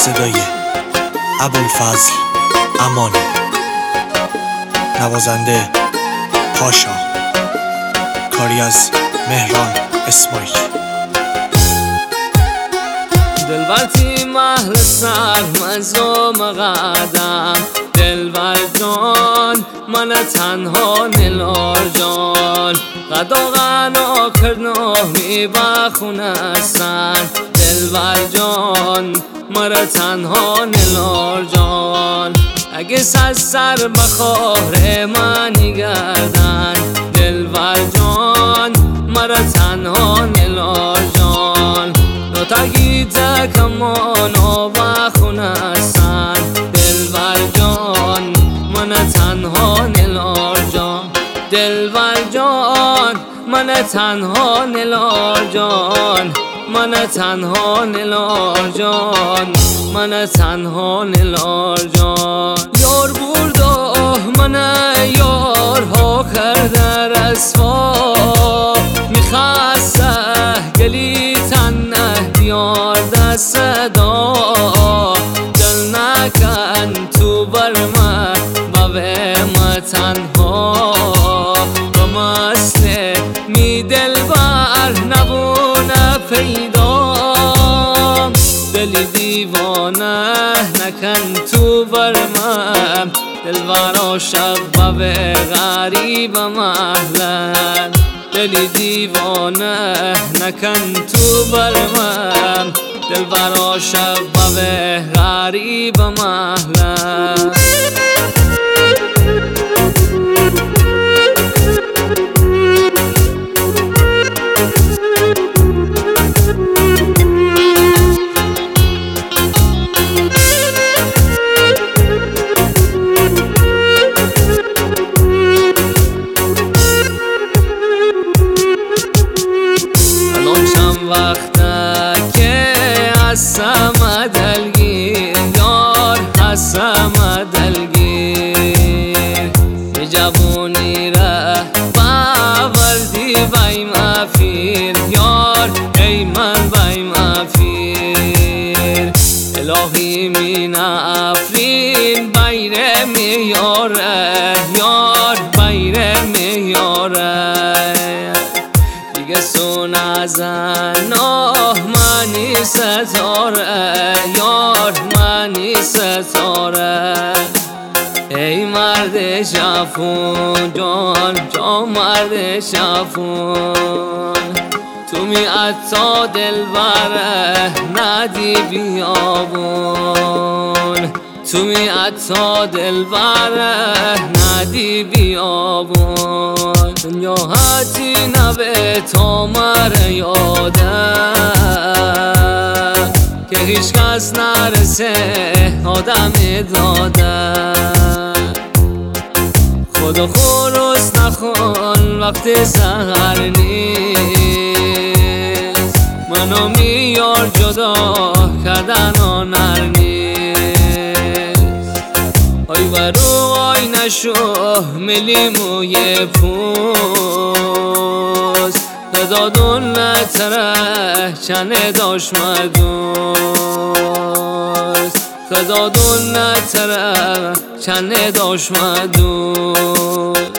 صدای ابوالفضل امانی، نوازنده پاشا، کاری از مهران اسماعیل. دلبر تی محل سر مزوم قدم، دلبر جان من تنها نلار جان، قدا غنا کرنا می بخونه سر، دلبر جان مرا تنها نلار جان، اگه سر بخوره من گردن، دلبر جان مرا تنها نلار جان، نتاگیده کمانو بخونه سر، دلبر جان من تنها نلار جان، دلبر جان من تنها نلار جان، من تنها نلار جان، من تنها نلار جان. یار برده من یارها کرده رسوا، میخواسته گلی تنه بیار دست دا، دل نکن تو بر من با تنها، با مسته می دل بر نبونه پیدا، دلی دیوانه نکن تو بر من، دل برا شب به غریب محلن، دلی دیوانه نکن تو بر من، دل برا شب به غریب محلن. وقته که هستم دلگیر یار، هستم دلگیر، به جوانی ره باوردی بای مفیر یار، ای من بای مفیر، الهی من افرین بایره میاره یار، بایره میاره، دیگه سون ازن منی ستاره یار، منی ستاره، ای مرد شفون جان، جان مرد شفون، تو می عطا دلبره ندی بیابون، تو می عطا دلبره ندی بیابون، دنیا حتی نبه تا مره یاده، که هیچ کس نرسه آدم داده، خدا خورست نخون وقت سهر نیست، منو میار جدا کردن آنر نیست، آی برو آی نشو ملی موی پوست، دادون نتره چنه داشت مدوست، دادون نتره چنه داشت مدوست.